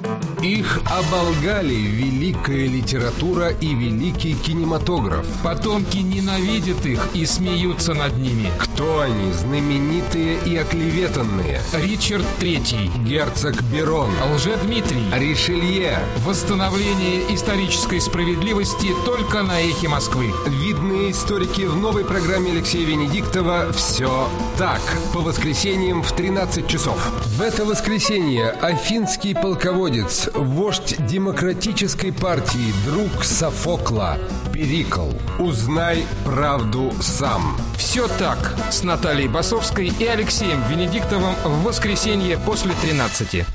Их оболгали великая литература и великий кинематограф. Потомки ненавидят их и смеются над ними. Кто они, знаменитые и оклеветанные? Ричард III, герцог Берон, Лжедмитрий, Ришелье. Восстановление исторической справедливости только на Эхе Москвы. Видные историки в новой программе Алексея Венедиктова «Все так». По воскресеньям в 13 часов. В это воскресенье афинский полководец, вождь демократической партии, друг Софокла, Перикл. Узнай правду сам. «Все так» с Натальей Басовской и Алексеем Венедиктовым в воскресенье после 13.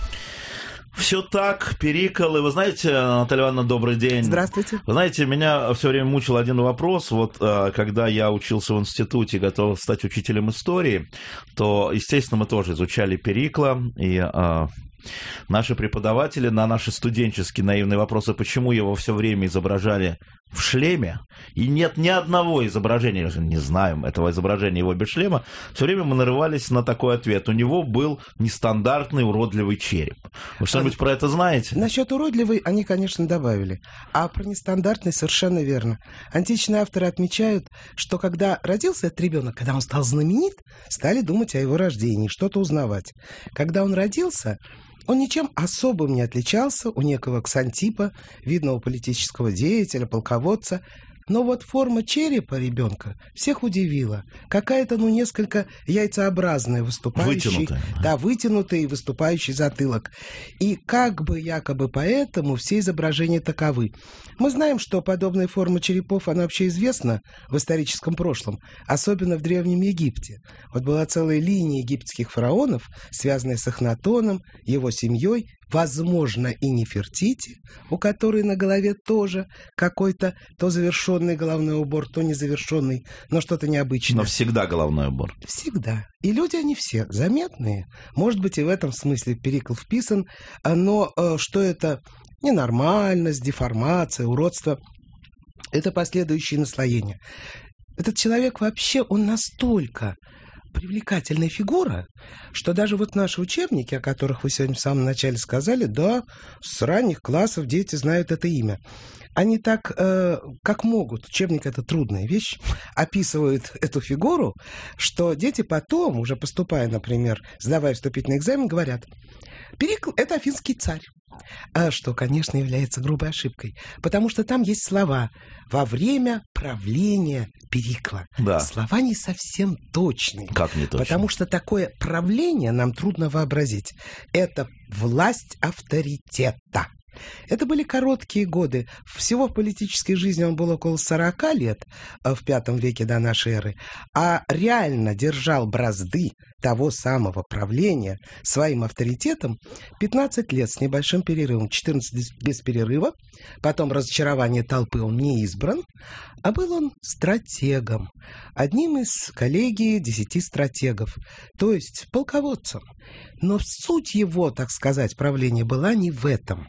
Все так, Перикл. И вы знаете, Наталья Ивановна, добрый день. Здравствуйте. Вы знаете, меня все время мучил один вопрос. Вот когда я учился в институте, готов стать учителем истории, то, естественно, мы тоже изучали Перикла. И наши преподаватели на наши студенческие наивные вопросы, почему его все время изображали в шлеме, и нет ни одного изображения, не знаем этого изображения его без шлема, все время мы нарывались на такой ответ. У него был нестандартный уродливый череп. Вы что-нибудь про это знаете? Насчет уродливый они, конечно, добавили. А про нестандартный совершенно верно. Античные авторы отмечают, что когда родился этот ребенок, когда он стал знаменит, стали думать о его рождении, что-то узнавать. Когда он родился, он ничем особым не отличался у некого Ксантипа, видного политического деятеля, полководца. Но вот форма черепа ребенка всех удивила. Какая-то, несколько яйцеобразная, выступающий, вытянутый и выступающий затылок. И как бы якобы поэтому все изображения таковы. Мы знаем, что подобная форма черепов, она вообще известна в историческом прошлом, особенно в Древнем Египте. Вот была целая линия египетских фараонов, связанная с Эхнатоном, его семьей, возможно, и Нефертити, у которой на голове тоже какой-то то завершенный головной убор, то незавершенный, но что-то необычное. Но всегда головной убор. Всегда. И люди они все заметные. Может быть, и в этом смысле Перикл вписан, но что это ненормальность, деформация, уродство, это последующие наслоения. Этот человек вообще, он настолько привлекательная фигура, что даже вот наши учебники, о которых вы сегодня в самом начале сказали, да, с ранних классов дети знают это имя. Они так, как могут, учебник — это трудная вещь, описывают эту фигуру, что дети потом, уже поступая, например, сдавая вступительный экзамен, говорят: Перикл — это афинский царь. Что, конечно, является грубой ошибкой, потому что там есть слова «во время правления Перикла». Да. Слова не совсем точные. Как не точно? Потому что такое правление нам трудно вообразить. Это власть авторитета. Это были короткие годы. Всего в политической жизни он был около 40 лет в V веке до нашей эры, а реально держал бразды того самого правления своим авторитетом 15 лет с небольшим перерывом, 14 без перерыва, потом разочарование толпы, он не избран, а был он стратегом, одним из коллегии 10 стратегов, то есть полководцем. Но суть его, так сказать, правления была не в этом.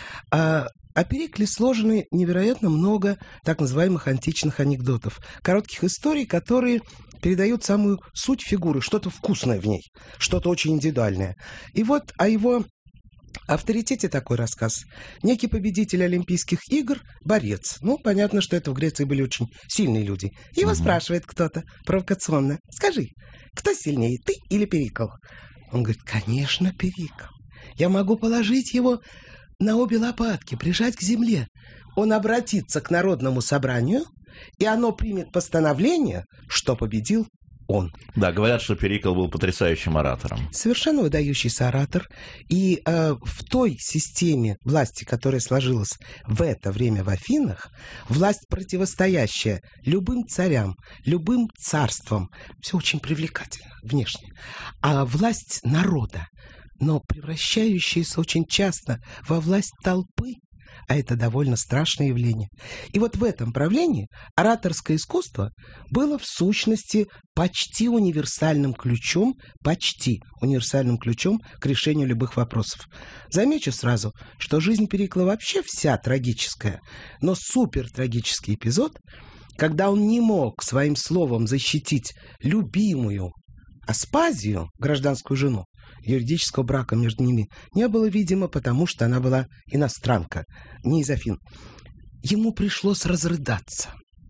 О Перикле сложено невероятно много так называемых античных анекдотов, коротких историй, которые передают самую суть фигуры, что-то вкусное в ней, что-то очень индивидуальное. И вот о его авторитете такой рассказ. Некий победитель Олимпийских игр, борец. Понятно, что это в Греции были очень сильные люди. Его спрашивает кто-то провокационно: скажи, кто сильнее, ты или Перикл? Он говорит: конечно, Перикл. Я могу положить его на обе лопатки, прижать к земле. Он обратится к народному собранию, и оно примет постановление, что победил он. Да, говорят, что Перикл был потрясающим оратором. Совершенно выдающийся оратор. И в той системе власти, которая сложилась в это время в Афинах, власть, противостоящая любым царям, любым царствам, все очень привлекательно внешне. А власть народа, но превращающаяся очень часто во власть толпы, а это довольно страшное явление. И вот в этом правлении ораторское искусство было в сущности почти универсальным ключом к решению любых вопросов. Замечу сразу, что жизнь Перикла вообще вся трагическая, но супертрагический эпизод, когда он не мог своим словом защитить любимую Аспазию, гражданскую жену, юридического брака между ними не было, видимо, потому что она была иностранка, не из Афин. Ему пришлось разрыдаться.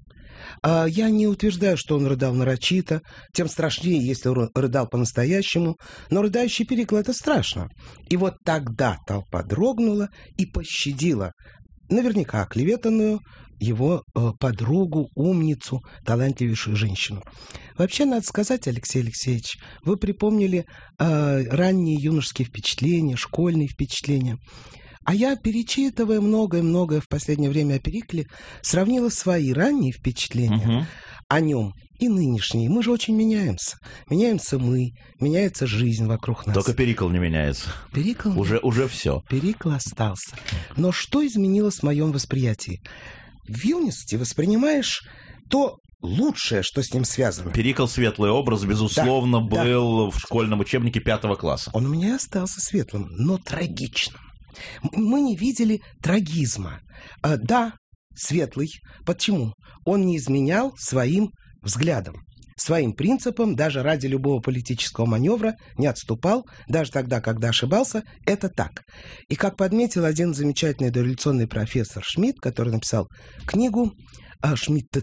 Я не утверждаю, что он рыдал нарочито, тем страшнее, если он рыдал по-настоящему, но рыдающий Перикл — это страшно. И вот тогда толпа дрогнула и пощадила наверняка оклеветанную его подругу, умницу, талантливейшую женщину. Вообще, надо сказать, Алексей Алексеевич, вы припомнили ранние юношеские впечатления, школьные впечатления. А я, перечитывая многое-многое в последнее время о Перикле, сравнила свои ранние впечатления о нем и нынешние. Мы же очень меняемся. Меняемся мы, меняется жизнь вокруг нас. Только Перикл не меняется. Перикл уже все. Перикл остался. Но что изменилось в моем восприятии? В юности воспринимаешь то лучшее, что с ним связано. Перикл — светлый образ, безусловно, был в школьном учебнике 5 класса. Он у меня остался светлым, но трагичным. Мы не видели трагизма. Да, светлый. Почему? Он не изменял своим взглядам, своим принципам, даже ради любого политического маневра не отступал, даже тогда, когда ошибался. Это так. И как подметил один замечательный дореволюционный профессор Шмидт, который написал книгу Шмидт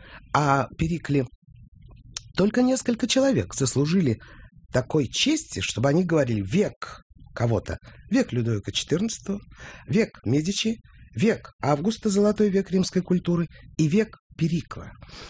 о Перикле, только несколько человек заслужили такой чести, чтобы они говорили век кого-то. Век Людовика XIV, век Медичи, век Августа, золотой век римской культуры, и век Перикла.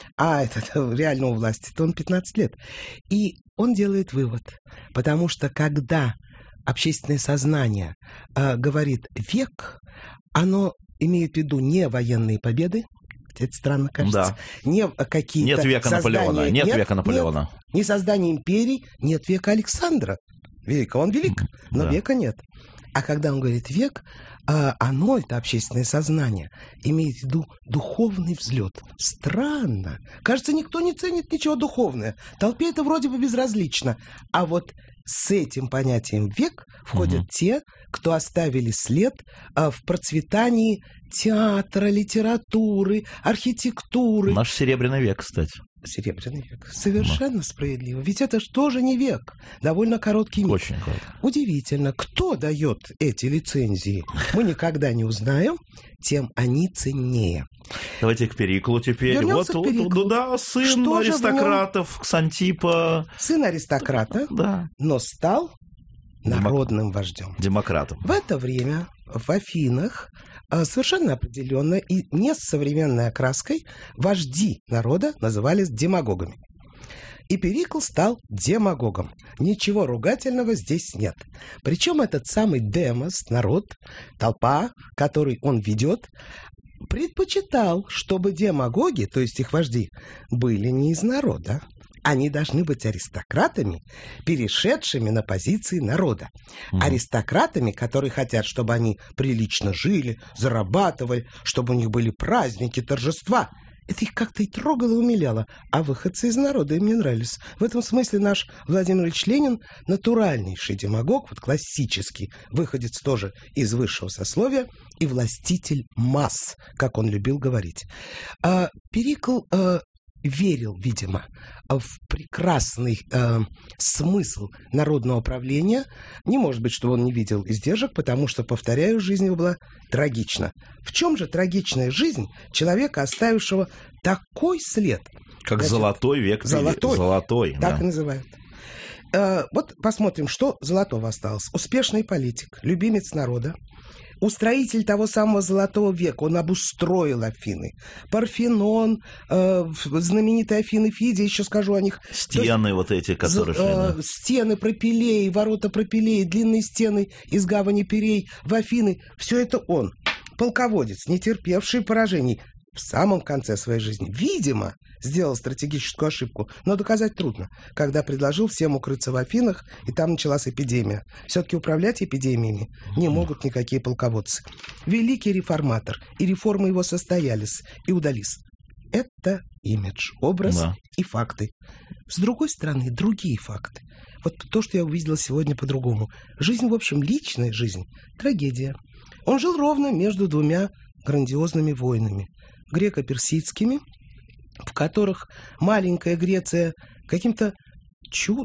А это реально у власти-то он 15 лет. И он делает вывод, потому что когда общественное сознание говорит «век», оно имеет в виду не военные победы, это странно кажется, не какие-то Нет века Наполеона, нет века Наполеона. Не создание империй, нет века Александра Великого. Он велик, но века нет. А когда он говорит «век», оно, это общественное сознание, имеет в виду духовный взлет. Странно. Кажется, никто не ценит ничего духовное. Толпе это вроде бы безразлично. А вот с этим понятием «век» входят те, кто оставили след в процветании театра, литературы, архитектуры. Наш Серебряный век, кстати. Серебряный век. Совершенно справедливо. Ведь это же тоже не век. Довольно короткий миг. Очень короткий. Удивительно, кто дает эти лицензии, мы никогда не узнаем, тем они ценнее. Давайте к Периклу теперь. Вернемся к Периклу. Да, сын Что аристократов, Ксантипа. Сын аристократа, но стал народным вождем. Демократом. В это время в Афинах совершенно определенно и не с современной окраской вожди народа назывались демагогами. И Перикл стал демагогом. Ничего ругательного здесь нет. Причем этот самый демос, народ, толпа, который он ведет, предпочитал, чтобы демагоги, то есть их вожди, были не из народа. Они должны быть аристократами, перешедшими на позиции народа. Аристократами, которые хотят, чтобы они прилично жили, зарабатывали, чтобы у них были праздники, торжества. Это их как-то и трогало, и умиляло. А выходцы из народа им не нравились. В этом смысле наш Владимир Ильич Ленин натуральнейший демагог, вот классический, выходец тоже из высшего сословия и властитель масс, как он любил говорить. Перикл верил, видимо, в прекрасный смысл народного правления. Не может быть, что он не видел издержек, потому что, повторяю, жизнь его была трагична. В чем же трагичная жизнь человека, оставившего такой след? Как Значит, золотой век. Золотой, так и называют. Вот посмотрим, что золотого осталось. Успешный политик, любимец народа, устроитель того самого Золотого века. Он обустроил Афины. Парфенон, знаменитые Афины Фидия, еще скажу о них. Стены есть, вот эти, которые шли. Стены Пропилеи, ворота Пропилеи, длинные стены из гавани Пирей в Афины. Все это он. Полководец, не терпевший поражений. В самом конце своей жизни, видимо, сделал стратегическую ошибку, но доказать трудно, когда предложил всем укрыться в Афинах, и там началась эпидемия. Все-таки управлять эпидемиями не могут никакие полководцы. Великий реформатор, и реформы его состоялись и удались. Это имидж, образ и факты. С другой стороны, другие факты. Вот то, что я увидела сегодня по-другому. Жизнь, в общем, личная жизнь, трагедия. Он жил ровно между двумя грандиозными войнами. Греко-персидскими, в которых маленькая Греция каким-то чудом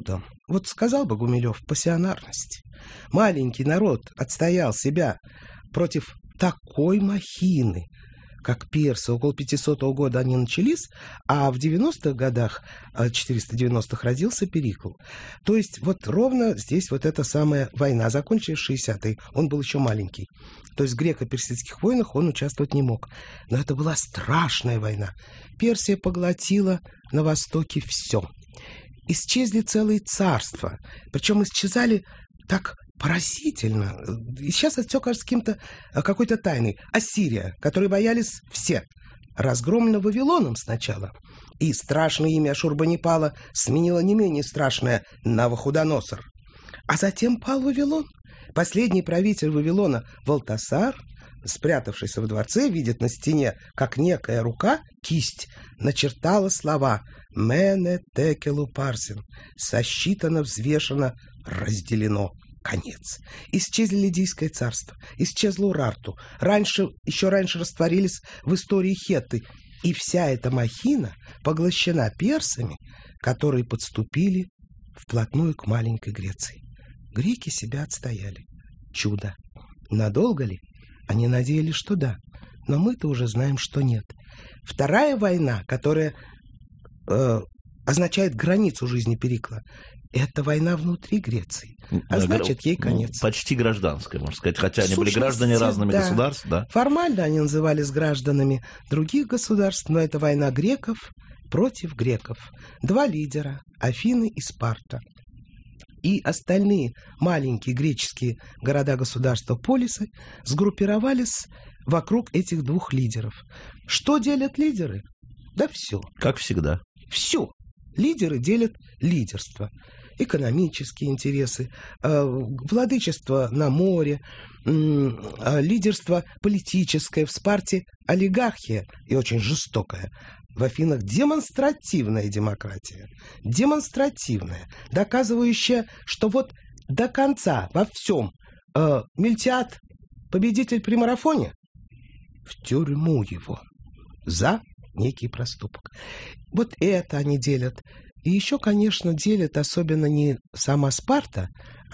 вот сказал бы Гумилев, пассионарность. Маленький народ отстоял себя против такой махины, как персы. Около 500 года они начались, а в 90-х годах, 490-х, родился Перикл. То есть вот ровно здесь вот эта самая война, закончилась в 60-е, он был еще маленький. То есть в греко-персидских войнах он участвовать не мог. Но это была страшная война. Персия поглотила на Востоке все. Исчезли целые царства, причем исчезали так поразительно. И сейчас это все кажется какой-то тайной. Ассирия, которой боялись все, разгромлена Вавилоном сначала. И страшное имя Ашурбанипала сменило не менее страшное Навуходоносор. А затем пал Вавилон. Последний правитель Вавилона Валтасар, спрятавшийся в дворце, видит на стене, как некая рука, кисть, начертала слова «Мене текелу парсин» — «сосчитано, взвешено, разделено». Конец. Исчезли Лидийское царство, исчезло Урарту. Еще раньше растворились в истории хетты. И вся эта махина поглощена персами, которые подступили вплотную к маленькой Греции. Греки себя отстояли. Чудо. Надолго ли? Они надеялись, что да. Но мы-то уже знаем, что нет. Вторая война, которая означает границу жизни Перикла, это война внутри Греции. А значит, ей конец. Почти гражданская, можно сказать. Хотя они были граждане разными государств. Да. Формально они назывались гражданами других государств, но это война греков против греков. Два лидера – Афины и Спарта. И остальные маленькие греческие города-государства, полисы, сгруппировались вокруг этих двух лидеров. Что делят лидеры? Да все. Как всегда. Все. Лидеры делят лидерство. Экономические интересы, владычество на море, лидерство политическое. В Спарте олигархия и очень жестокая. В Афинах демонстративная демократия. Демонстративная, доказывающая, что вот до конца во всем Мильтиад, победитель при марафоне, в тюрьму его за некий проступок. Вот это они делят. И еще, конечно, делят особенно не сама Спарта,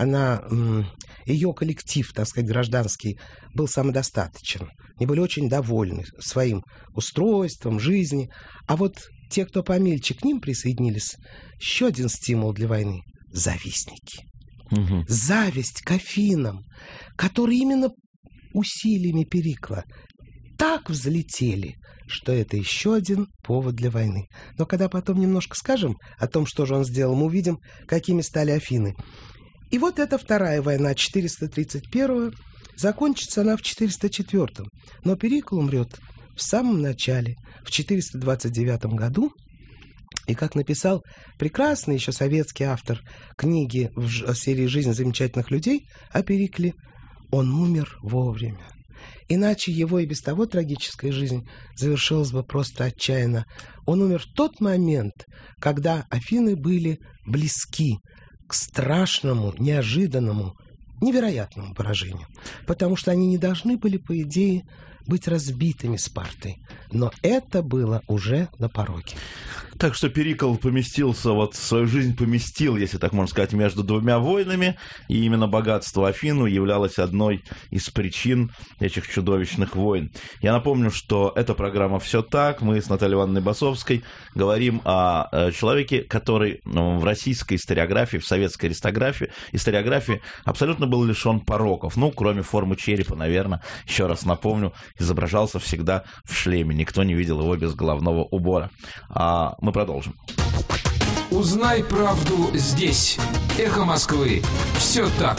ее коллектив, так сказать, гражданский, был самодостаточен. Они были очень довольны своим устройством, жизнью. А вот те, кто помельче к ним присоединились, еще один стимул для войны – завистники. Угу. Зависть к Афинам, которые именно усилиями Перикла так взлетели, что это еще один повод для войны. Но когда потом немножко скажем о том, что же он сделал, мы увидим, какими стали Афины. И вот эта вторая война, 431-го, закончится она в 404-м. Но Перикл умрет в самом начале, в 429 году. И как написал прекрасный еще советский автор книги в серии «Жизнь замечательных людей» о Перикле, он умер вовремя. Иначе его и без того трагическая жизнь завершилась бы просто отчаянно. Он умер в тот момент, когда Афины были близки к страшному, неожиданному, невероятному поражению. Потому что они не должны были, по идее, быть разбитыми Спартой. Но это было уже на пороге. Так что Перикл поместился, вот свою жизнь поместил, если так можно сказать, между двумя войнами, и именно богатство Афину являлось одной из причин этих чудовищных войн. Я напомню, что эта программа «Все так». Мы с Натальей Ивановной Басовской говорим о человеке, который в российской историографии, в советской историографии абсолютно был лишен пороков. Ну, кроме формы черепа, наверное, еще раз напомню, изображался всегда в шлеме. Никто не видел его без головного убора. Мы продолжим. Узнай правду здесь. Эхо Москвы. Все так.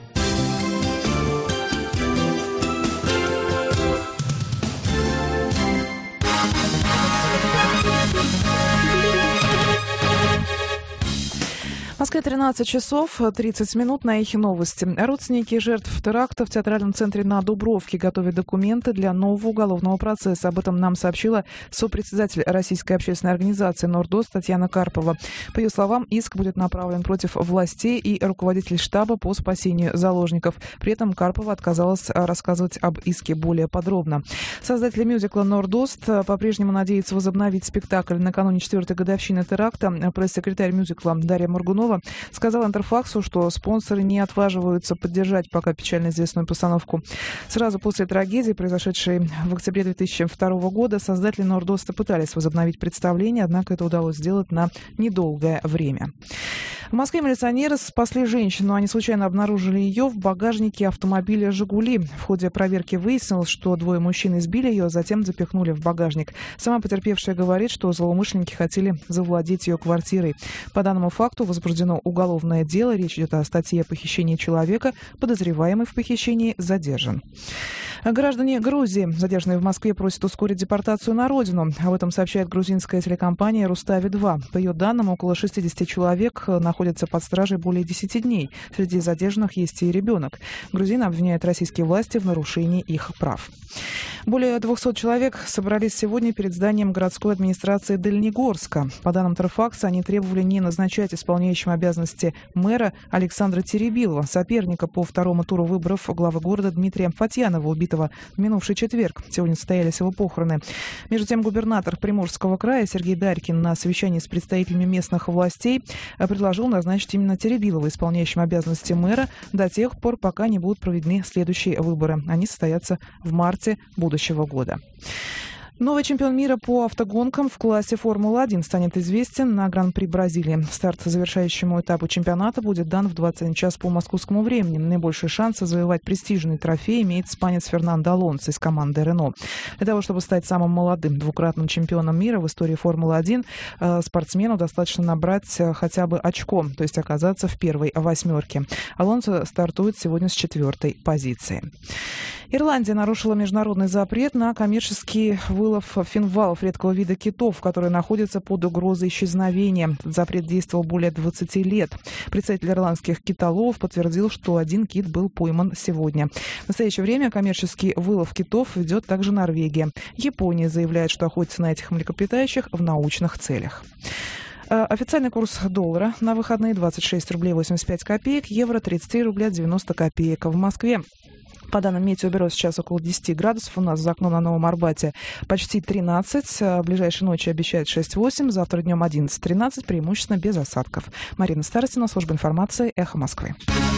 В Москве 13 часов 30 минут на Эхе новости. Родственники жертв теракта в театральном центре на Дубровке готовят документы для нового уголовного процесса. Об этом нам сообщила сопредседатель Российской общественной организации «Нордост» Татьяна Карпова. По ее словам, иск будет направлен против властей и руководителей штаба по спасению заложников. При этом Карпова отказалась рассказывать об иске более подробно. Создатели мюзикла «Нордост» по-прежнему надеются возобновить спектакль накануне 4-й годовщины теракта. Пресс-секретарь мюзикла Дарья Моргунова Сказал Интерфаксу, что спонсоры не отваживаются поддержать пока печально известную постановку. Сразу после трагедии, произошедшей в октябре 2002 года, создатели Нордоста пытались возобновить представление, однако это удалось сделать на недолгое время. В Москве милиционеры спасли женщину. Они случайно обнаружили ее в багажнике автомобиля «Жигули». В ходе проверки выяснилось, что двое мужчин избили ее, а затем запихнули в багажник. Сама потерпевшая говорит, что злоумышленники хотели завладеть ее квартирой. По данному факту возбуждено уголовное дело. Речь идет о статье о похищении человека. Подозреваемый в похищении задержан. Граждане Грузии, задержанные в Москве, просят ускорить депортацию на родину. Об этом сообщает грузинская телекомпания «Рустави-2». По ее данным, около 60 человек находятся под стражей более 10 дней. Среди задержанных есть и ребенок. Грузины обвиняют российские власти в нарушении их прав. Более 200 человек собрались сегодня перед зданием городской администрации Дальнегорска. По данным Интерфакса, они требовали не назначать исполняющим обязанности мэра Александра Теребилова, соперника по второму туру выборов главы города Дмитрия Фатьянова, убитого в минувший четверг. Сегодня состоялись его похороны. Между тем, губернатор Приморского края Сергей Дарькин на совещании с представителями местных властей предложил назначить именно Теребилова исполняющим обязанности мэра до тех пор, пока не будут проведены следующие выборы. Они состоятся в марте будущего года. Новый чемпион мира по автогонкам в классе Формулы-1 станет известен на Гран-при Бразилии. Старт завершающему этапу чемпионата будет дан в 21 час по московскому времени. Наибольшие шансы завоевать престижный трофей имеет испанец Фернандо Алонсо из команды «Рено». Для того, чтобы стать самым молодым двукратным чемпионом мира в истории Формулы-1, спортсмену достаточно набрать хотя бы очко, то есть оказаться в первой восьмерке. Алонсо стартует сегодня с 4-й позиции. Ирландия нарушила международный запрет на коммерческий вылов финвалов, редкого вида китов, которые находятся под угрозой исчезновения. Этот запрет действовал более 20 лет. Представитель ирландских китоловов подтвердил, что один кит был пойман сегодня. В настоящее время коммерческий вылов китов ведет также Норвегия. Япония заявляет, что охотится на этих млекопитающих в научных целях. Официальный курс доллара на выходные 26 рублей 85 копеек, евро 33 рубля 90 копеек. В Москве, по данным Метеобюро, сейчас около 10 градусов. У нас за окном на Новом Арбате почти 13. В ближайшей ночи обещают 6-8. Завтра днем 11-13. Преимущественно без осадков. Марина Старостина, служба информации, «Эхо Москвы».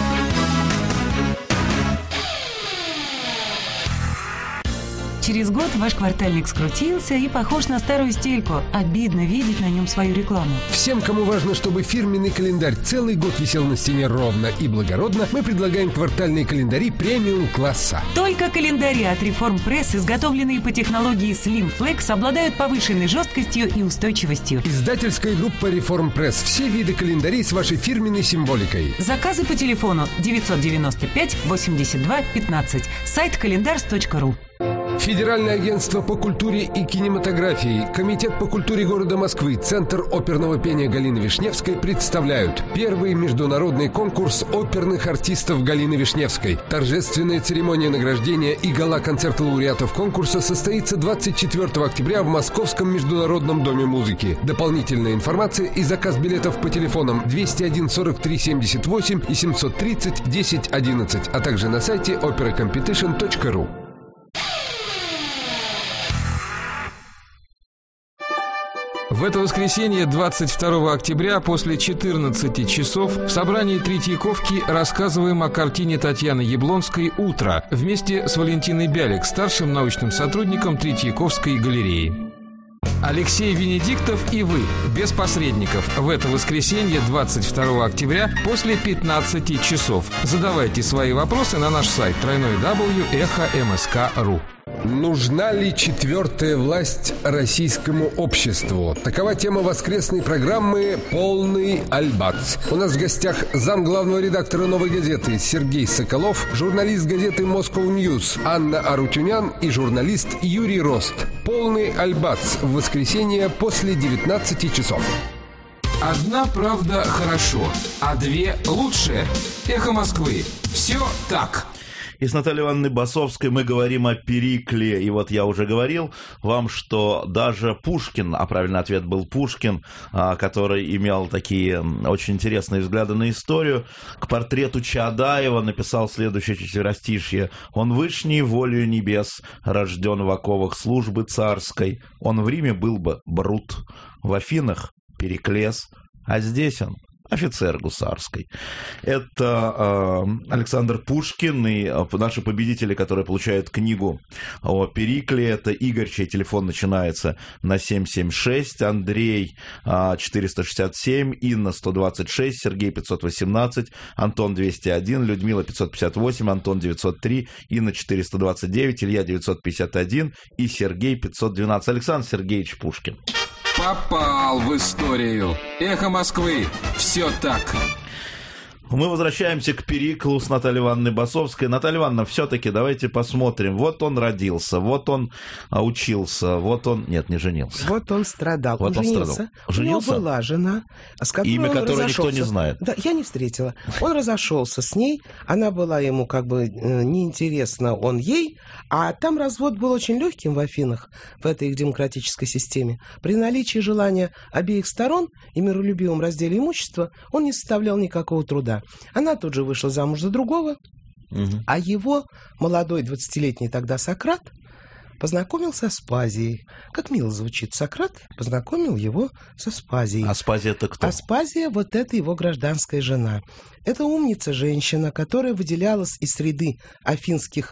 Через год ваш квартальник скрутился и похож на старую стельку. Обидно видеть на нем свою рекламу. Всем, кому важно, чтобы фирменный календарь целый год висел на стене ровно и благородно, мы предлагаем квартальные календари премиум-класса. Только календари от Reform Press, изготовленные по технологии Slim Flex, обладают повышенной жесткостью и устойчивостью. Издательская группа Reform Press. Все виды календарей с вашей фирменной символикой. Заказы по телефону 995 82 15. Сайт календарс.ру. Федеральное агентство по культуре и кинематографии, Комитет по культуре города Москвы, Центр оперного пения Галины Вишневской представляют первый международный конкурс оперных артистов Галины Вишневской. Торжественная церемония награждения и гала-концерт лауреатов конкурса состоится 24 октября в Московском международном доме музыки. Дополнительная информация и заказ билетов по телефонам 201 43 78 и 730 10 11, а также на сайте operacompetition.ru. В это воскресенье, 22 октября, после 14 часов, в собрании Третьяковки рассказываем о картине Татьяны Яблонской «Утро» вместе с Валентиной Бялик, старшим научным сотрудником Третьяковской галереи. Алексей Венедиктов и вы, без посредников, в это воскресенье, 22 октября, после 15 часов. Задавайте свои вопросы на наш сайт www.echo.msk.ru. Нужна ли четвертая власть российскому обществу? Такова тема воскресной программы «Полный альбац». У нас в гостях зам главного редактора «Новой газеты» Сергей Соколов, журналист газеты Moscow News Анна Арутюнян и журналист Юрий Рост. «Полный альбац» в воскресенье после 19 часов. Одна правда хорошо, а две лучше. «Эхо Москвы». Все так. И с Натальей Ивановной Басовской мы говорим о Перикле. И вот я уже говорил вам, что даже Пушкин, а правильный ответ был Пушкин, который имел такие очень интересные взгляды на историю, к портрету Чаадаева написал следующее четверостишье. «Он вышний волею небес, рожден в оковах службы царской. Он в Риме был бы Брут, в Афинах Периклес, а здесь он офицер гусарской. Это Александр Пушкин и наши победители, которые получают книгу о Перикле. Это Игорь, чей телефон начинается на 776, Андрей 467, Инна 126, Сергей 518, Антон 201, Людмила 558, Антон 903, Инна 429, Илья 951 и Сергей 512. Александр Сергеевич Пушкин. Попал в историю. Эхо Москвы. Все так. Мы возвращаемся к Периклу с Натальей Ивановной Басовской. Наталья Ивановна, все-таки давайте посмотрим. Вот он родился, вот он учился, вот он... Нет, не женился. Вот он страдал. Вот он женился. Женился? У него была жена, с которой имя он которого разошелся. никто не знает. Да, я не встретила. Он разошелся с ней, она была ему как бы неинтересна, он ей, а там развод был очень легким в Афинах, в этой их демократической системе. При наличии желания обеих сторон и миролюбивом разделе имущества он не составлял никакого труда. Она тут же вышла замуж за другого, а его молодой 20-летний тогда Сократ познакомился с Аспазией. Как мило звучит, Сократ познакомил его с Аспазией. Аспазия это кто? Аспазия, вот это его гражданская жена. Это умница-женщина, которая выделялась из среды афинских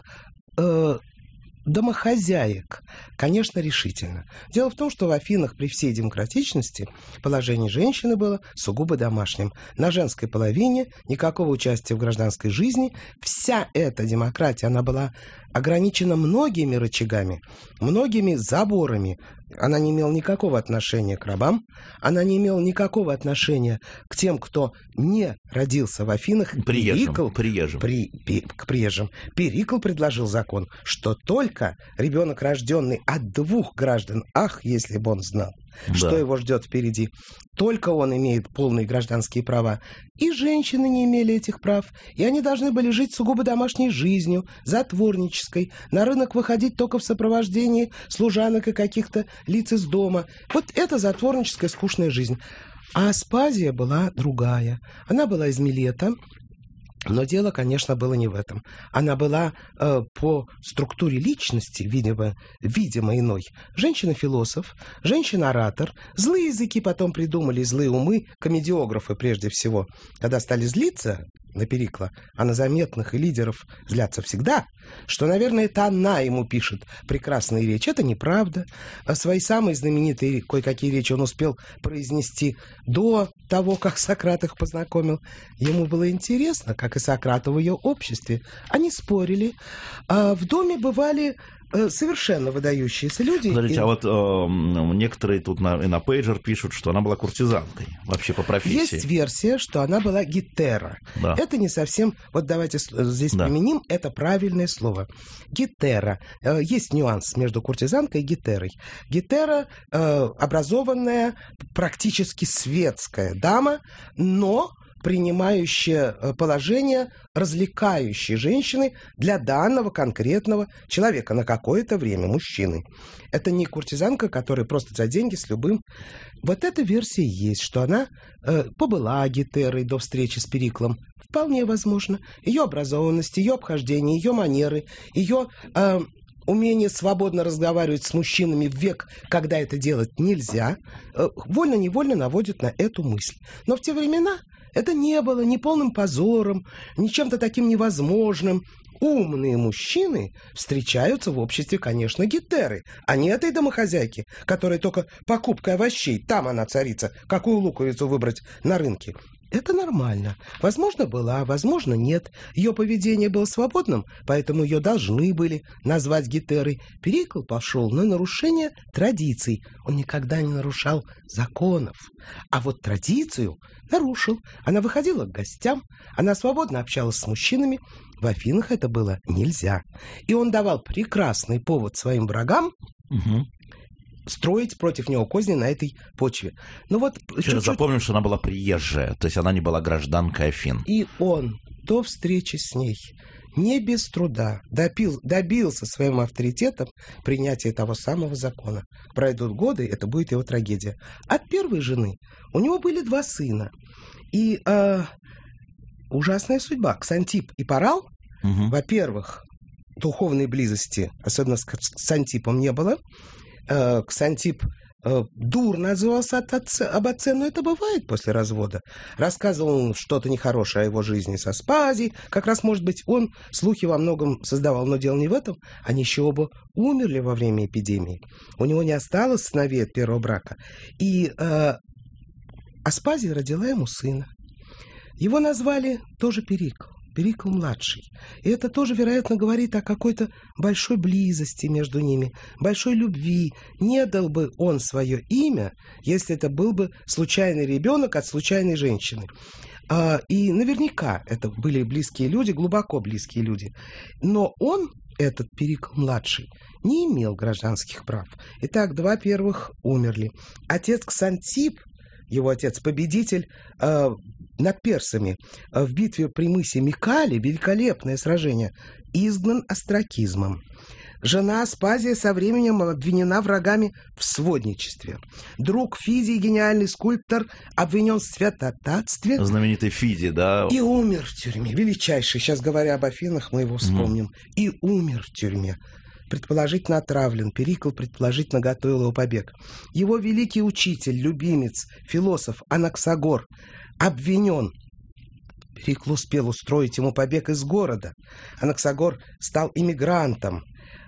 домохозяек, конечно, решительно. Дело в том, что в Афинах при всей демократичности положение женщины было сугубо домашним. На женской половине никакого участия в гражданской жизни. Вся эта демократия, она была ограничена многими рычагами, многими заборами. Она не имела никакого отношения к рабам, она не имела никакого отношения к тем, кто не родился в Афинах. Приезжим. К приезжим. Перикл предложил закон, что только ребенок, рожденный от двух граждан, ах, если бы он знал, что его ждет впереди, только он имеет полные гражданские права. И женщины не имели этих прав, и они должны были жить сугубо домашней жизнью, затворнической, на рынок выходить только в сопровождении служанок и каких-то лиц из дома. Вот это затворническая скучная жизнь. А Аспазия была другая. Она была из Милета. Но дело, конечно, было не в этом. Она была по структуре личности, видимо, иной. Женщина-философ, женщина-оратор. Злые языки потом придумали, злые умы, комедиографы прежде всего. Когда стали злиться на Перикла, а на заметных и лидеров злятся всегда, что, наверное, это она ему пишет прекрасные речи. Это неправда. Свои самые знаменитые кое-какие речи он успел произнести до того, как Сократ их познакомил. Ему было интересно, как и Сократу в ее обществе. Они спорили. В доме бывали совершенно выдающиеся люди. Смотрите, а вот некоторые тут на пейджер пишут, что она была куртизанкой, вообще по профессии. Есть версия, что она была гетера. Да. Это не совсем... Вот давайте здесь применим это правильное слово. Гетера. Есть нюанс между куртизанкой и гетерой. Гетера образованная, практически светская дама, но принимающая положение развлекающей женщины для данного конкретного человека на какое-то время, мужчины. Это не куртизанка, которая просто за деньги с любым. Вот эта версия есть, что она побыла гетерой до встречи с Периклом. Вполне возможно. Ее образованность, ее обхождение, ее манеры, ее умение свободно разговаривать с мужчинами в век, когда это делать нельзя, вольно-невольно наводит на эту мысль. Но в те времена это не было ни полным позором, ни чем-то таким невозможным. Умные мужчины встречаются в обществе, конечно, гетеры, а не этой домохозяйки, которая только покупкой овощей, там она царица, какую луковицу выбрать на рынке. Это нормально. Возможно, была, возможно, нет. Ее поведение было свободным, поэтому ее должны были назвать гетерой. Перикл пошел на нарушение традиций. Он никогда не нарушал законов. А вот традицию нарушил. Она выходила к гостям, она свободно общалась с мужчинами. В Афинах это было нельзя. И он давал прекрасный повод своим врагам строить против него козни на этой почве. Но вот запомним, что она была приезжая, то есть она не была гражданкой Афин. И он до встречи с ней не без труда добился своим авторитетом принятия того самого закона. Пройдут годы, это будет его трагедия. От первой жены у него были 2 сына. И ужасная судьба. Ксантип и Парал, во-первых, духовной близости, особенно с Ксантипом, не было. Ксантип дурно отзывался об отце, но это бывает после развода. Рассказывал он что-то нехорошее о его жизни со Аспазией. Как раз, может быть, он слухи во многом создавал, но дело не в этом. Они еще оба умерли во время эпидемии. У него не осталось сыновей от первого брака. И Аспазия родила ему сына. Его назвали тоже Перикл. Перикл-младший. И это тоже, вероятно, говорит о какой-то большой близости между ними, большой любви. Не дал бы он свое имя, если это был бы случайный ребенок от случайной женщины. И наверняка это были близкие люди, глубоко близкие люди. Но он, этот Перикл-младший, не имел гражданских прав. Итак, два первых умерли. Отец Ксантип, его отец, победитель над персами в битве при мысе Микале, великолепное сражение, изгнан остракизмом. Жена Аспазия со временем обвинена врагами в сводничестве. Друг Фидий, гениальный скульптор, обвинен в святотатстве. Знаменитый Фидий, да? И умер в тюрьме. Величайший. Сейчас, говоря об Афинах, мы его вспомним. И умер в тюрьме. Предположительно отравлен. Перикл, предположительно, готовил его побег. Его великий учитель, любимец, философ Анаксагор обвинен. Перикл успел устроить ему побег из города. Анаксагор стал иммигрантом,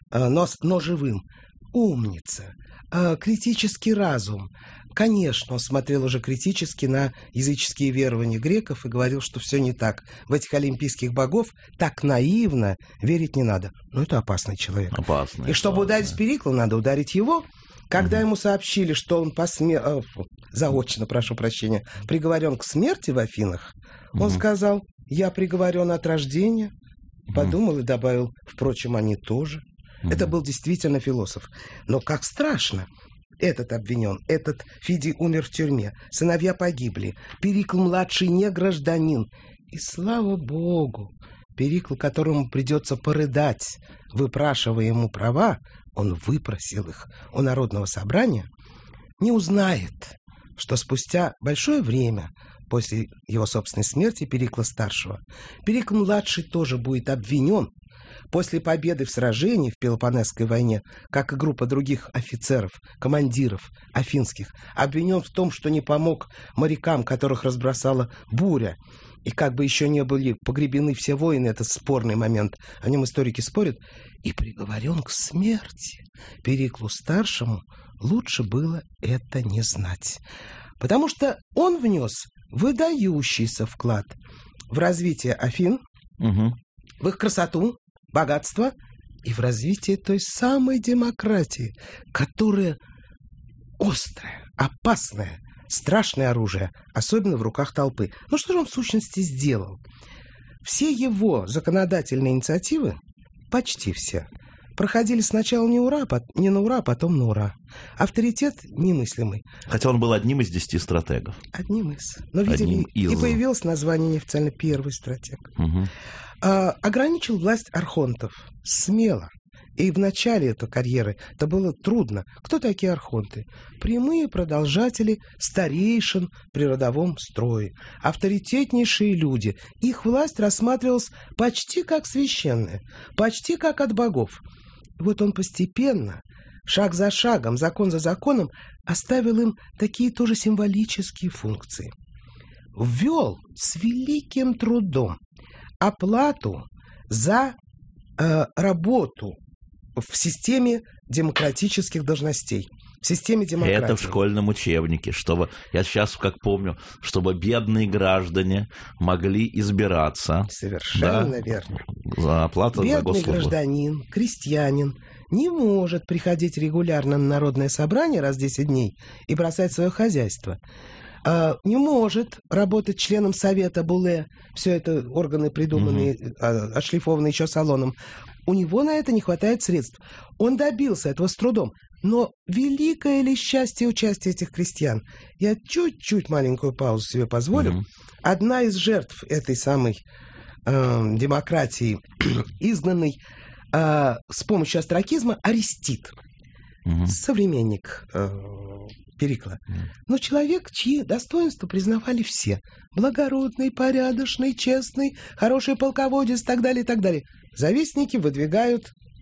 но живым. Умница. Критический разум. Конечно, он смотрел уже критически на языческие верования греков и говорил, что все не так. В этих олимпийских богов так наивно верить не надо. Но это опасный человек. Опасный. И чтобы ударить Перикла, надо ударить его. Когда ему сообщили, что он заочно, прошу прощения, приговорен к смерти в Афинах, он сказал: «Я приговорен от рождения». Подумал и добавил: «Впрочем, они тоже». Это был действительно философ. Но как страшно! Этот обвинен, этот Фидий умер в тюрьме, сыновья погибли, Перикл-младший не гражданин. И слава Богу, Перикл, которому придется порыдать, выпрашивая ему права, он выпросил их у народного собрания, не узнает, что спустя большое время после его собственной смерти Перикла-старшего, Перикл-младший тоже будет обвинен после победы в сражении в Пелопоннесской войне, как и группа других офицеров, командиров афинских, обвинен в том, что не помог морякам, которых разбросала буря. И как бы еще не были погребены все воины, это спорный момент, о нем историки спорят, и приговорен к смерти. Периклу-старшему лучше было это не знать, потому что он внес выдающийся вклад в развитие Афин, в их красоту, богатство и в развитие той самой демократии, которая острая, опасная, страшное оружие, особенно в руках толпы. Ну что же он в сущности сделал? Все его законодательные инициативы, почти все, проходили сначала не на ура, а потом на ура. Авторитет немыслимый. Хотя он был одним из 10 стратегов. Одним из. Но, видимо, и появилось название неофициально «первый стратег». Ограничил власть архонтов. Смело. И в начале этой карьеры это было трудно. Кто такие архонты? Прямые продолжатели старейшин при родовом строе. Авторитетнейшие люди. Их власть рассматривалась почти как священная, почти как от богов. И вот он постепенно, шаг за шагом, закон за законом, оставил им такие тоже символические функции. Ввел с великим трудом оплату за работу в системе демократических должностей, в системе демократии. Это в школьном учебнике, чтобы, я сейчас как помню, чтобы бедные граждане могли избираться. Совершенно верно. За оплату за госслужбу. Бедный гражданин, крестьянин не может приходить регулярно на народное собрание раз в 10 дней и бросать свое хозяйство. Не может работать членом совета Буле. Все это органы придуманные, отшлифованные еще Солоном. У него на это не хватает средств. Он добился этого с трудом. Но великое ли счастье участия этих крестьян? Я чуть-чуть маленькую паузу себе позволю. Одна из жертв этой самой демократии, изгнанной с помощью остракизма, Аристид. Современник Перикла. Но человек, чьи достоинства признавали все. Благородный, порядочный, честный, хороший полководец и так далее, и так далее. Завистники выдвигают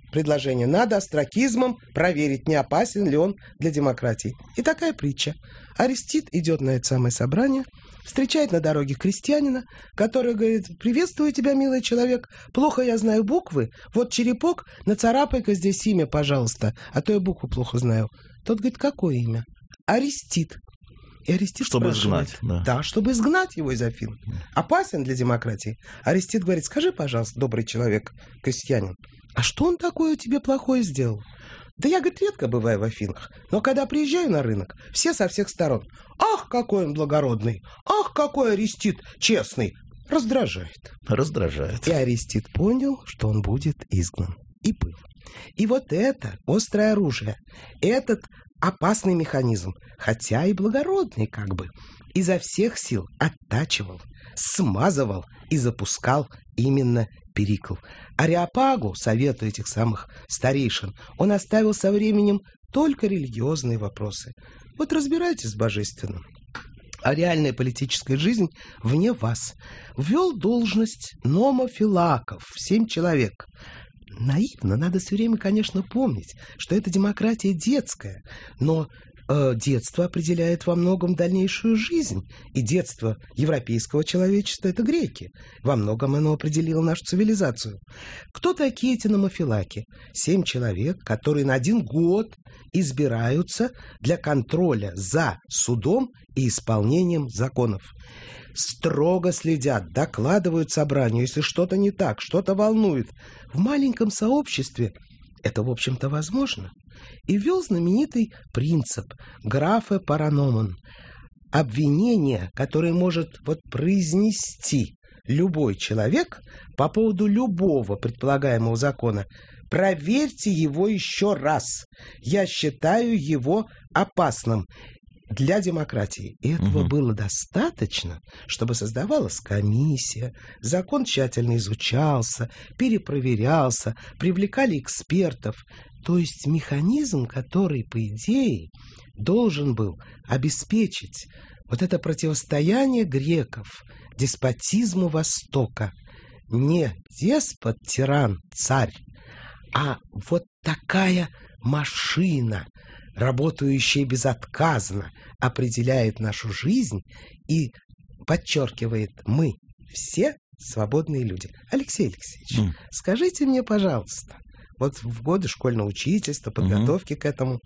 предложение. Надо остракизмом проверить, не опасен ли он для демократии. И такая притча. Арестит идет на это самое собрание, встречает на дороге крестьянина, который говорит: «Приветствую тебя, милый человек, плохо я знаю буквы, вот черепок, нацарапай-ка здесь имя, пожалуйста, а то я букву плохо знаю». Тот говорит: «Какое имя?» «Арестит». И Арестит чтобы спрашивает, изгнать. Да, чтобы изгнать его из Афин. Опасен для демократии? Арестит говорит: «Скажи, пожалуйста, добрый человек, крестьянин, а что он такое тебе плохое сделал?» «Да я, говорит, редко бываю в Афинах, но когда приезжаю на рынок, все со всех сторон: ах, какой он благородный, ах, какой Арестит честный!» Раздражает. Раздражает. И Арестит понял, что он будет изгнан. И был. И вот это острое оружие, этот опасный механизм, хотя и благородный как бы, изо всех сил оттачивал, смазывал и запускал именно Перикл. Ареопагу, совету этих самых старейшин, он оставил со временем только религиозные вопросы. Вот разбирайтесь с божественным. А реальная политическая жизнь вне вас. Ввел должность номофилаков, 7 человек. Наивно, надо все время, конечно, помнить, что это демократия детская, но детство определяет во многом дальнейшую жизнь, и детство европейского человечества – это греки. Во многом оно определило нашу цивилизацию. Кто такие эти номофилаки? 7 человек, которые на 1 год избираются для контроля за судом и исполнением законов. Строго следят, докладывают собранию, если что-то не так, что-то волнует. В маленьком сообществе это, в общем-то, возможно. И ввел знаменитый принцип графе параномон. Обвинение, которое может произнести любой человек по поводу любого предполагаемого закона, проверьте его еще раз. Я считаю его опасным для демократии. И этого было достаточно, чтобы создавалась комиссия, закон тщательно изучался, перепроверялся, привлекали экспертов. То есть механизм, который, по идее, должен был обеспечить вот это противостояние греков деспотизму Востока. Не деспот, тиран, царь, а вот такая машина, работающая безотказно, определяет нашу жизнь и подчеркивает: мы все свободные люди. Алексей Алексеевич, скажите мне, пожалуйста, вот в годы школьного учительства, подготовки к этому,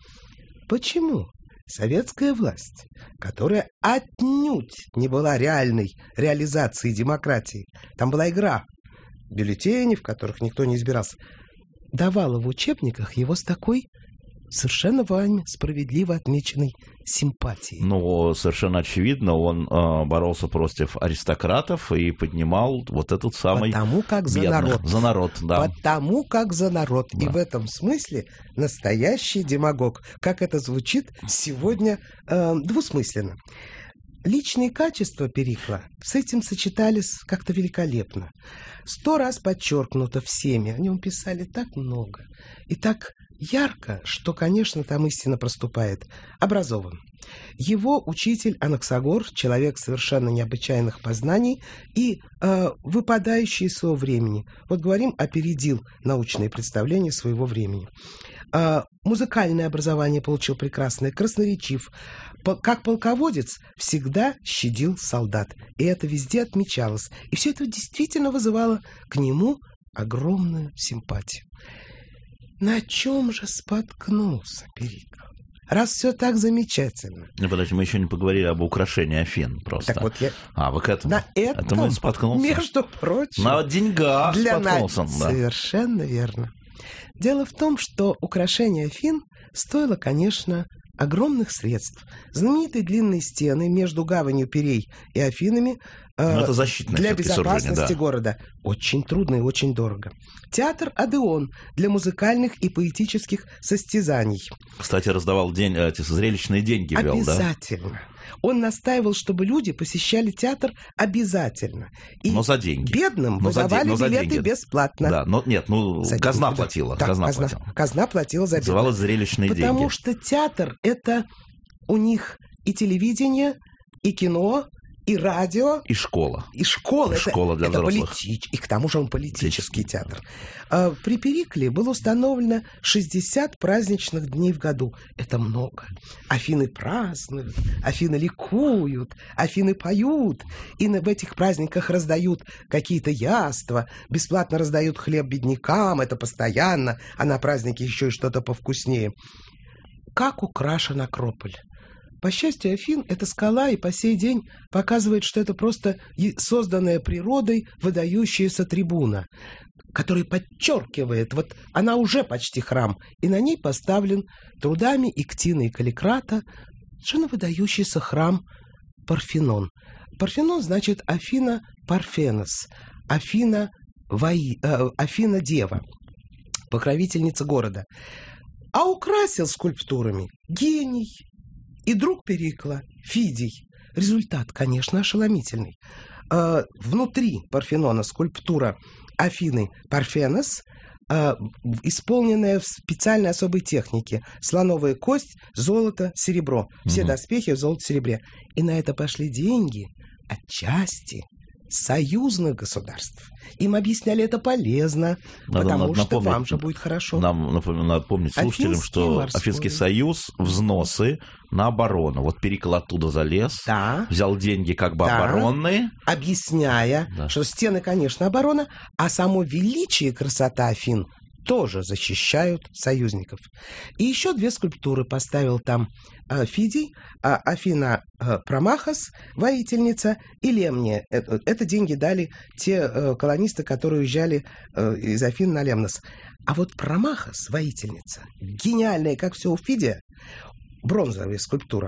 почему советская власть, которая отнюдь не была реальной реализацией демократии, там была игра, бюллетени, в которых никто не избирался, давала в учебниках его с такой совершенно вами справедливо отмеченной симпатией? Ну, совершенно очевидно, он боролся против аристократов и поднимал вот этот самый потому как за бедных. народ. За народ, да. Потому как за народ. Да. И в этом смысле настоящий демагог. Как это звучит сегодня двусмысленно. Личные качества Перикла с этим сочетались как-то великолепно. 100 раз подчеркнуто всеми. О нем писали так много и так ярко, что, конечно, там истина проступает. Образован. Его учитель Анаксагор, человек совершенно необычайных познаний и выпадающий из своего времени. Вот говорим, опередил научные представления своего времени. Музыкальное образование получил прекрасное, красноречив. Как полководец всегда щадил солдат. И это везде отмечалось. И все это действительно вызывало к нему огромную симпатию. На чем же споткнулся Перикл? Раз все так замечательно. Ну, подождите, мы еще не поговорили об украшении Афин просто. Так вот я... вы к этому? На этом, это мы споткнулся. Между прочим... На деньгах для споткнулся. Да. Совершенно верно. Дело в том, что украшение Афин стоило, конечно, огромных средств. Знаменитые длинные стены между гаванью Пирей и Афинами это защитное для безопасности сооружение, да. города. Очень трудно и очень дорого. Театр Одеон для музыкальных и поэтических состязаний. Кстати, раздавал эти зрелищные деньги. Обязательно. Да? Он настаивал, чтобы люди посещали театр обязательно. И но за деньги. Бедным выдавали билеты бесплатно. Да, но нет, казна деньги, платила. Да, казна платила за бедных. Называлось зрелищные деньги. Потому что театр – это у них и телевидение, и кино, и радио, и школа. И школа. Школа для взрослых. И к тому же он политический театр. При Перикле было установлено 60 праздничных дней в году. Это много. Афины празднуют, Афины ликуют, Афины поют. И в этих праздниках раздают какие-то яства, бесплатно раздают хлеб беднякам, это постоянно, а на празднике еще и что-то повкуснее. Как украшен Акрополь. По счастью, Афин — это скала, и по сей день показывает, что это просто созданная природой выдающаяся трибуна, которая подчеркивает, вот она уже почти храм, и на ней поставлен трудами Иктина и Каликрата совершенно выдающийся храм Парфенон. Парфенон значит Афина Парфенос, Афина Дева, покровительница города. А украсил скульптурами гений и друг Перикла, Фидий. Результат, конечно, ошеломительный. Внутри Парфенона скульптура Афины Парфенос, исполненная в специальной особой технике. Слоновая кость, золото, серебро. Все доспехи в золото-серебре. И на это пошли деньги отчасти союзных государств. Им объясняли это полезно, потому что вам же будет хорошо. Нам напомнить слушателям, что Афинский союз, взносы на оборону. Вот Перикл оттуда залез, взял деньги как бы оборонные. Объясняя, что стены, конечно, оборона, а само величие и красота Афин тоже защищают союзников. И еще 2 скульптуры поставил там Фидий, Афина Промахос, воительница, и Лемния. Это деньги дали те колонисты, которые уезжали из Афин на Лемнос. А вот Промахос, воительница, гениальная, как все у Фидия, бронзовая скульптура,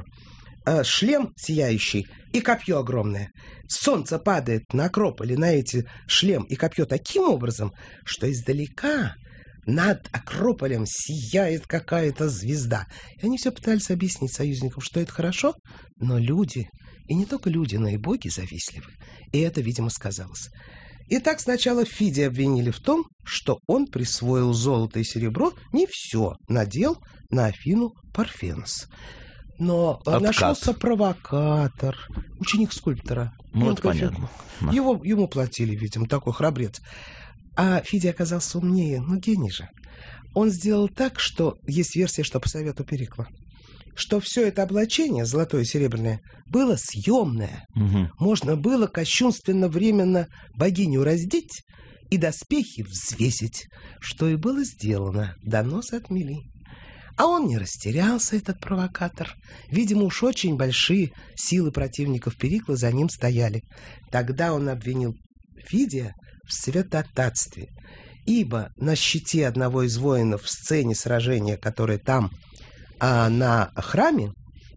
шлем сияющий и копье огромное. Солнце падает на Акрополе, на эти шлем и копье таким образом, что издалека над Акрополем сияет какая-то звезда. И они все пытались объяснить союзникам, что это хорошо, но люди, и не только люди, но и боги завистливы. И это, видимо, сказалось. Итак, сначала Фидия обвинили в том, что он присвоил золото и серебро, не все надел на Афину Парфенос. Но нашелся провокатор, ученик скульптора. Ну, это понятно. Ему платили, видимо, такой храбрец. А Фидий оказался умнее, гений же. Он сделал так, что есть версия, что по совету Перикла, что все это облачение, золотое и серебряное, было съемное. Можно было кощунственно временно богиню раздеть и доспехи взвесить, что и было сделано. Донос отмели. А он не растерялся, этот провокатор. Видимо, уж очень большие силы противников Перикла за ним стояли. Тогда он обвинил Фидия в святотатстве, ибо на щите одного из воинов в сцене сражения, которое там на храме,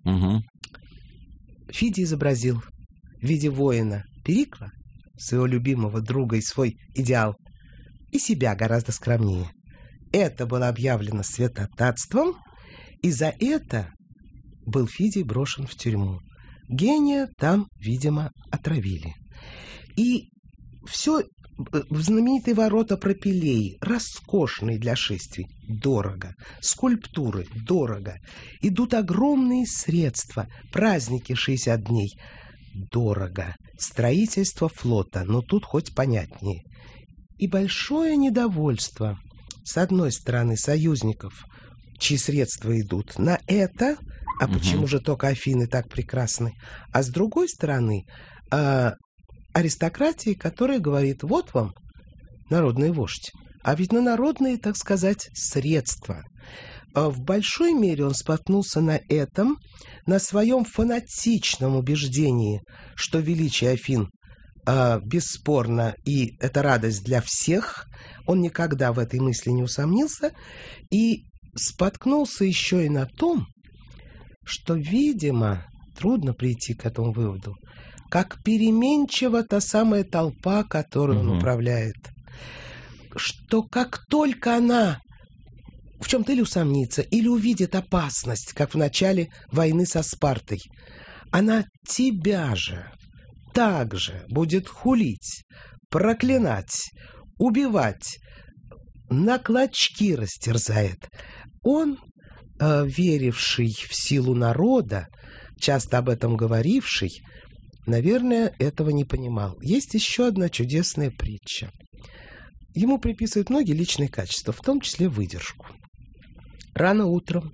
Фидий изобразил в виде воина Перикла, своего любимого друга и свой идеал, и себя гораздо скромнее. Это было объявлено святотатством, и за это был Фидий брошен в тюрьму. Гения там, видимо, отравили. И все в знаменитые ворота Пропилеи, роскошные для шествий, дорого. Скульптуры, дорого. Идут огромные средства. Праздники 60 дней, дорого. Строительство флота, но тут хоть понятнее. И большое недовольство, с одной стороны, союзников, чьи средства идут на это, а почему же только Афины так прекрасны, а с другой стороны, аристократии, которая говорит: вот вам народный вождь, а ведь на народные, так сказать, средства. В большой мере он споткнулся на этом, на своем фанатичном убеждении, что величие Афин бесспорно, и это радость для всех. Он никогда в этой мысли не усомнился, и споткнулся еще и на том, что, видимо, трудно прийти к этому выводу, как переменчива та самая толпа, которую он управляет. Что как только она в чем-то или усомнится, или увидит опасность, как в начале войны со Спартой, она тебя же также будет хулить, проклинать, убивать, на клочки растерзает. Он, веривший в силу народа, часто об этом говоривший, наверное, этого не понимал. Есть еще одна чудесная притча. Ему приписывают многие личные качества, в том числе выдержку. Рано утром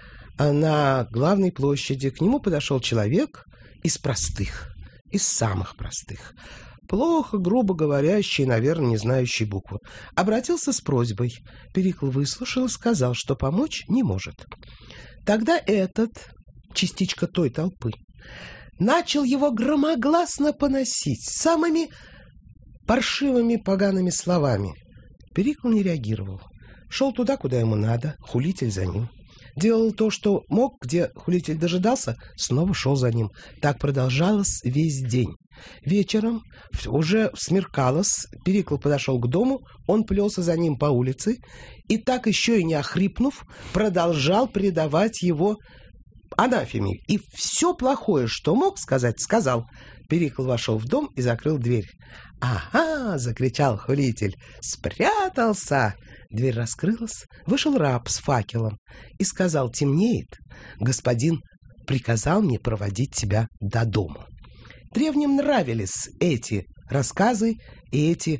на главной площади к нему подошел человек из простых, из самых простых, плохо, грубо говорящий, наверное, не знающий буквы. Обратился с просьбой. Перикл выслушал и сказал, что помочь не может. Тогда этот, частичка той толпы, начал его громогласно поносить самыми паршивыми погаными словами. Перикл не реагировал. Шел туда, куда ему надо, хулитель за ним. Делал то, что мог, где хулитель дожидался, снова шел за ним. Так продолжалось весь день. Вечером уже смеркалось, Перикл подошел к дому, он плелся за ним по улице, и так еще и не охрипнув, продолжал предавать его анафеме. И все плохое, что мог сказать, сказал. Перикл вошел в дом и закрыл дверь. «Ага!» — закричал хулитель. «Спрятался!» Дверь раскрылась, вышел раб с факелом и сказал: «Темнеет. Господин приказал мне проводить тебя до дома». Древним нравились эти рассказы и эти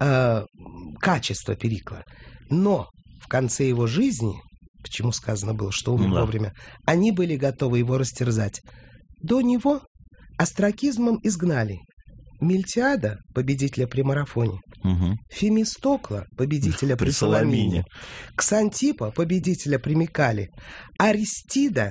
качества Перикла. Но в конце его жизни, почему сказано было, что умер вовремя, они были готовы его растерзать. До него остракизмом изгнали Мильтиада, победителя при марафоне, Фемистокла, победителя при Саламине, Ксантипа, победителя при Микале, Аристида,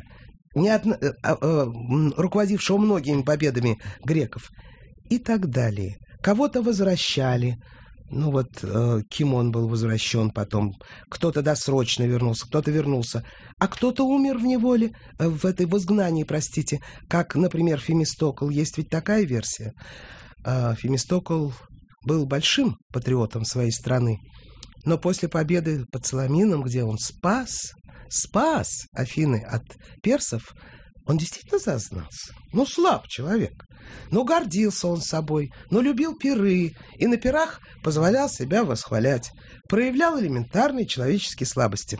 руководившего многими победами греков, и так далее. Кого-то возвращали. Ну вот Кимон был возвращен потом. Кто-то досрочно вернулся, кто-то вернулся. А кто-то умер в неволе, в изгнании, простите. Как, например, Фемистокл. Есть ведь такая версия. Фемистокл был большим патриотом своей страны. Но после победы под Саламином, где он спас Афины от персов, он действительно зазнался. Ну, слаб человек. Но гордился он собой, но любил пиры, и на пирах позволял себя восхвалять. Проявлял элементарные человеческие слабости.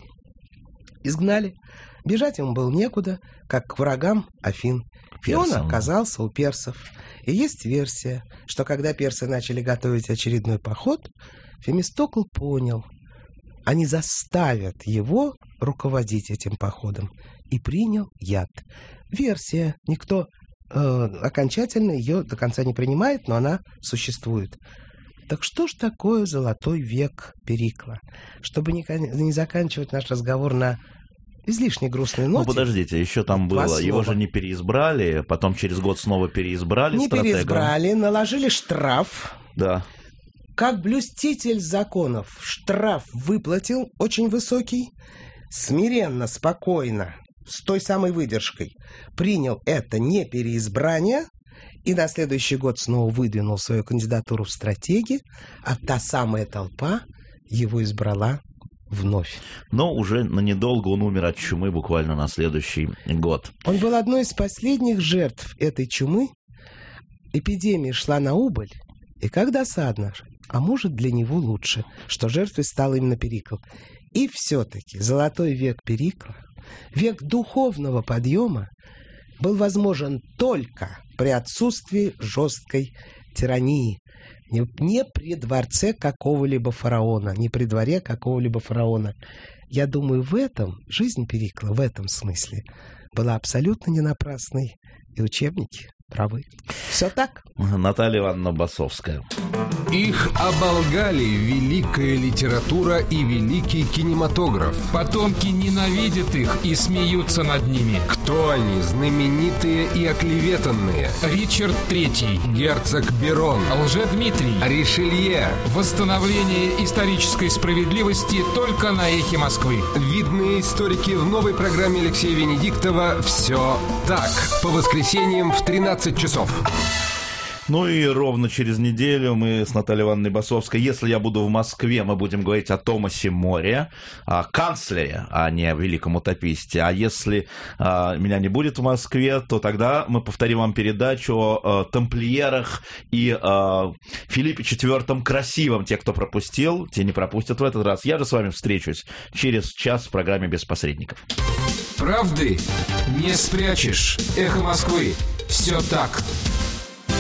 Изгнали. Бежать ему было некуда, как к врагам Афин. И он оказался у персов. И есть версия, что когда персы начали готовить очередной поход, Фемистокл понял, они заставят его руководить этим походом, и принял яд. Версия. Никто окончательно ее до конца не принимает, но она существует. Так что ж такое золотой век Перикла? Чтобы не заканчивать наш разговор на излишне грустной ноте. Ну, подождите, еще там было. Его же не переизбрали, потом через год снова переизбрали. Не переизбрали, наложили штраф. Да. Как блюститель законов штраф выплатил очень высокий, смиренно, спокойно, с той самой выдержкой принял это не переизбрание и на следующий год снова выдвинул свою кандидатуру в стратеги, а та самая толпа его избрала вновь. Но уже на недолго он умер от чумы буквально на следующий год. Он был одной из последних жертв этой чумы. Эпидемия шла на убыль, и как досадно, а может для него лучше, что жертвой стал именно Перикл. И все-таки золотой век Перикла, век духовного подъема, был возможен только при отсутствии жесткой тирании. Не при дворце какого-либо фараона, не при дворе какого-либо фараона. Я думаю, в этом жизнь Перикла, в этом смысле, была абсолютно не напрасной. И учебники правы. Все так. Наталья Ивановна Басовская. Их оболгали великая литература и великий кинематограф. Потомки ненавидят их и смеются над ними. Кто они, знаменитые и оклеветанные? Ричард III, Герцог Берон, Лжедмитрий, Ришелье. Восстановление исторической справедливости только на Эхе Москвы. Видные историки в новой программе Алексея Венедиктова «Все так». По воскресеньям в 13 часов. Ну и ровно через неделю мы с Натальей Ивановной Басовской, если я буду в Москве, мы будем говорить о Томасе Море, о канцлере, а не о великом утописте. А если меня не будет в Москве, то тогда мы повторим вам передачу о тамплиерах и Филиппе IV Красивом. Те, кто пропустил, те не пропустят в этот раз. Я же с вами встречусь через час в программе «Без посредников». Правды не спрячешь. Эхо Москвы. Все так.